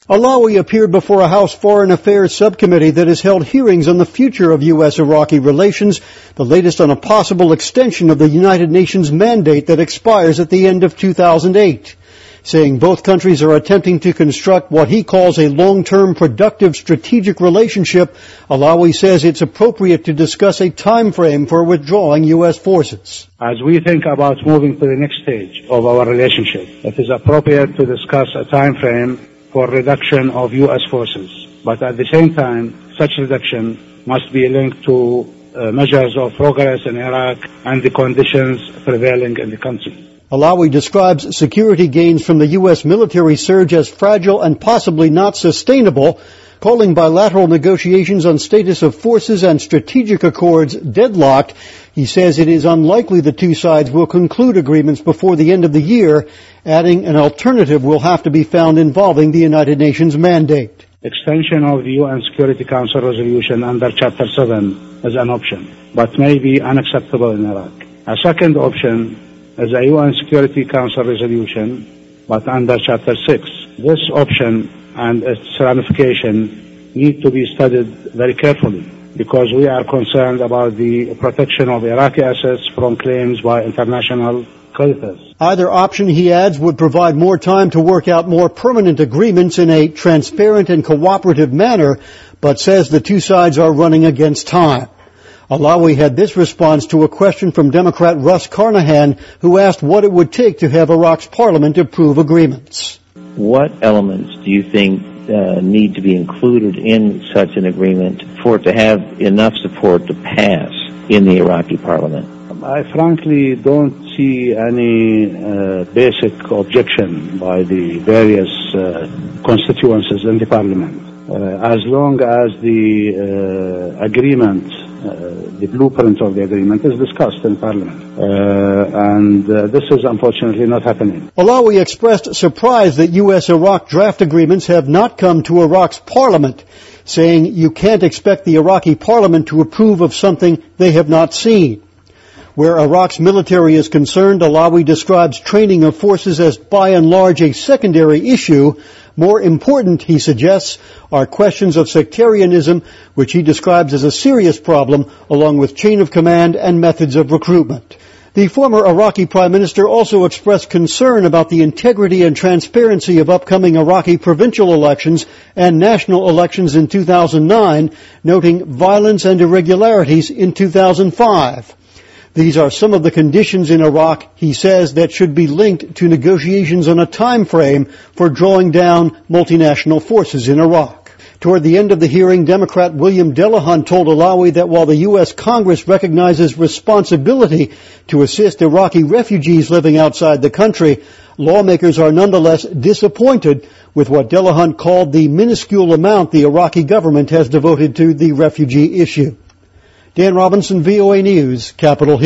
Alawi appeared before a House Foreign Affairs subcommittee that has held hearings on the future of U.S.-Iraqi relations, the latest on a possible extension of the United Nations mandate that expires at the end of 2008. Saying both countries are attempting to construct what he calls a long-term productive strategic relationship, Alawi says it's appropriate to discuss a time frame for withdrawing U.S. forces. As we think about moving to the next stage of our relationship, it is appropriate to discuss a time frame for reduction of U.S. forces. But at the same time, such reduction must be linked to measures of progress in Iraq and the conditions prevailing in the country. Alawi describes security gains from the U.S. military surge as fragile and possibly not sustainable, calling bilateral negotiations on status of forces and strategic accords deadlocked. He says it is unlikely the two sides will conclude agreements before the end of the year, adding an alternative will have to be found involving the United Nations mandate. Extension of the UN Security Council resolution under Chapter 7 is an option, but may be unacceptable in Iraq. A second option is a UN Security Council resolution, but under Chapter 6. This option and its ramification need to be studied very carefully because we are concerned about the protection of Iraqi assets from claims by international creditors. Either option, he adds, would provide more time to work out more permanent agreements in a transparent and cooperative manner, but says the two sides are running against time. Alawi had this response to a question from Democrat Russ Carnahan, who asked what it would take to have Iraq's parliament approve agreements. What elements do you think need to be included in such an agreement for it to have enough support to pass in the Iraqi parliament? I frankly don't see any basic objection by the various constituencies in the parliament. As long as the agreement, the blueprint of the agreement is discussed in Parliament. And this is unfortunately not happening. Alawi expressed surprise that U.S.-Iraq draft agreements have not come to Iraq's parliament, saying you can't expect the Iraqi parliament to approve of something they have not seen. Where Iraq's military is concerned, Alawi describes training of forces as by and large a secondary issue. More important, he suggests, are questions of sectarianism, which he describes as a serious problem, along with chain of command and methods of recruitment. The former Iraqi Prime Minister also expressed concern about the integrity and transparency of upcoming Iraqi provincial elections and national elections in 2009, noting violence and irregularities in 2005. These are some of the conditions in Iraq, he says, that should be linked to negotiations on a time frame for drawing down multinational forces in Iraq. Toward the end of the hearing, Democrat William Delahunt told Alawi that while the U.S. Congress recognizes responsibility to assist Iraqi refugees living outside the country, lawmakers are nonetheless disappointed with what Delahunt called the minuscule amount the Iraqi government has devoted to the refugee issue. Dan Robinson, VOA News, Capitol Hill.